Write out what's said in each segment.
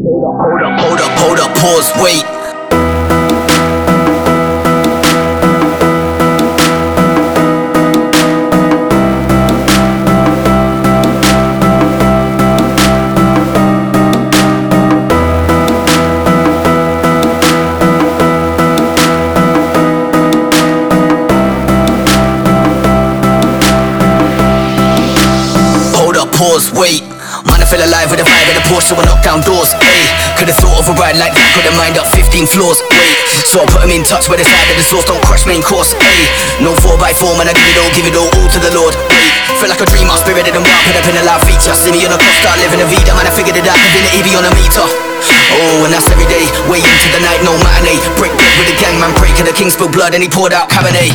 Hold up, pause, wait. Pause, wait. Man, I feel alive with a vibe in the Porsche, so I knock down doors, ayy. Could've thought of a ride like that, could've mined up 15 floors, wait. So I put them in touch with the side of the source, don't crush main course, ayy. No 4x4, man, I give it all to the Lord, wait. Feel like a dream, I'm spirited and wild, put up in a loud feature. See me on a Costa, living a vida, man, I figured it out, divinity be on a meter. Oh, and that's every day, way into the night, no matinee. Break bread with the gang, man, break, and the king spilled blood and he poured out Cabernet.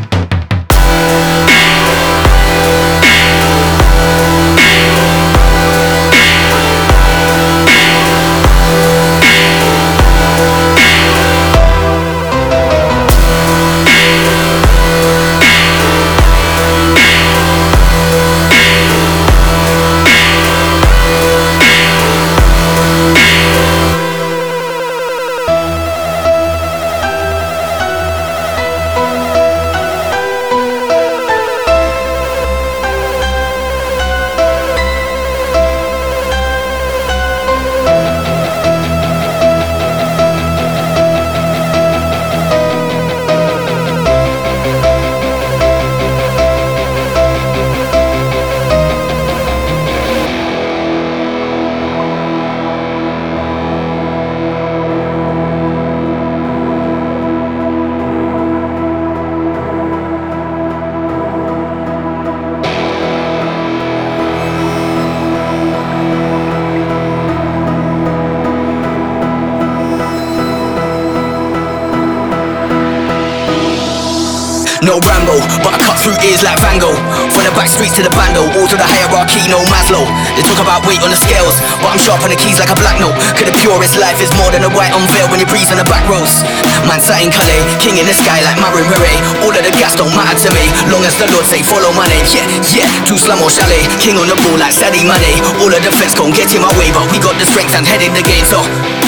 No Rambo, but I cut through ears like Van Gogh. From the back streets to the bando, all to the hierarchy, no Maslow. They talk about weight on the scales, but I'm sharp on the keys like a black note. Cause the purest life is more than a white unveil when you breeze on the back roads. Man sat in Calais, king in the sky like Marin Rere. All of the gas don't matter to me, long as the Lord say follow money. Yeah, to slum or chalet, king on the ball like Sadio Mane. All of the fence gon' get in my way, but we got the strength and head in the game, so